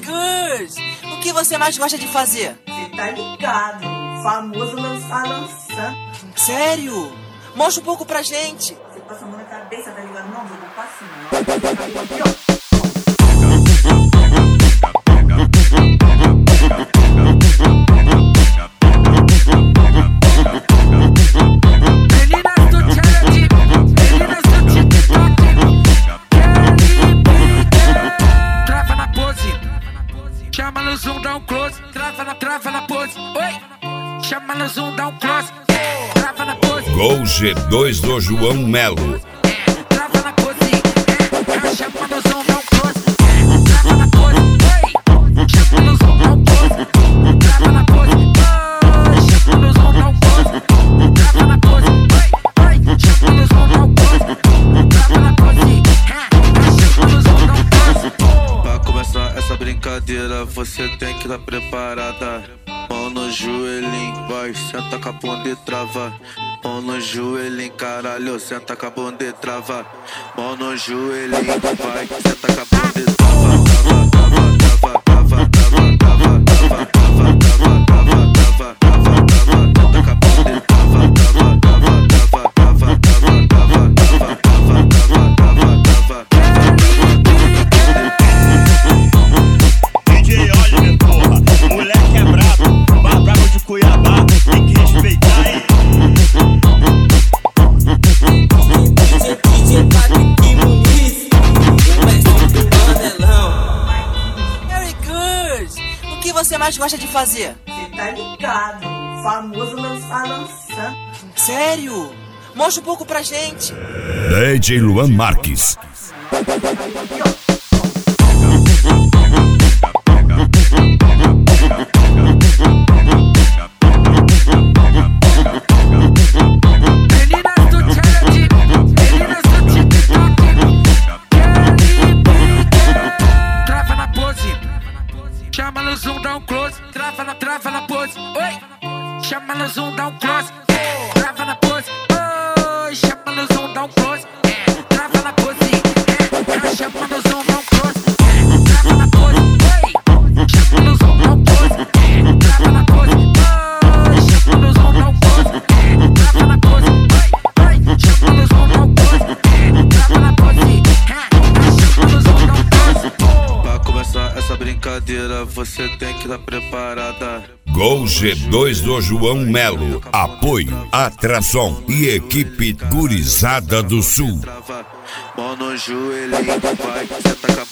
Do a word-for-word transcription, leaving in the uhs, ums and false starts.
Cruz, o que você mais gosta de fazer? Cê tá ligado, o famoso lançar lançando. Sério? Mostra um pouco pra gente. Você passa a mão na cabeça, tá ligado? Não, vou passar não. Aqui, ó. Chama no zoom, dá um close, trava na, trava na pose. Oi! Chama no zoom, dá um close, trava na pose. Gol G dois do João Melo. Trava na pose, é, chama no zoom, dá um close, trava na pose. Oi! Chama no zoom, dá um close, trava na pose. Oi! Chama no zoom, dá um close, trava na pose. Oi! Oi! Chama no zoom, dá um close, trava na pose. É, chama no zoom, dá um close. Pra começar essa brincadeira, você tem que estar preparada. Mão no joelhinho, vai, senta com a bunda e trava. Mão no joelhinho, caralho, senta com a bunda e trava. Mão no joelhinho, vai, senta com a bunda e trava. Trava, trava, trava, trava, trava, trava, trava, trava, trava, trava, trava, trava, senta com a bunda e trava. Trava, trava, trava, trava, trava, trava, trava, trava, trava, trava, trava. D J Oliver, porra, moleque é brabo, mais brabo de Cuiabá, tem que respeitar, hein? D J Patrick Muniz, o mestre do Mandelão. Harry Cruz, o que você mais gosta de fazer? Cê tá ligado, o famoso lançar lançando. Sério? Mostra um pouco pra gente. D J Luan Marques. Aqui, ó. Chama no zoom, dá um close, trava na, trava na pose. Oi! Chama no zoom, dá um close, trava na pose. Oi! Chama no zoom, dá um close, trava na pose. É, chama no zoom, dá um close, trava na pose. Oi! Chama no zoom, dá um close, trava na pose. Oi! Chama no zoom, dá um close, trava na pose. Oi! Oi! Chama no zoom, dá um close, trava na pose. É, chama no zoom, dá um close. Pra começar essa brincadeira, você tem que estar preparada. Gol G dois do João Melo. Apoio Atrason e equipe Gurizada do Sul. Mão no joelhinho, vai, senta com a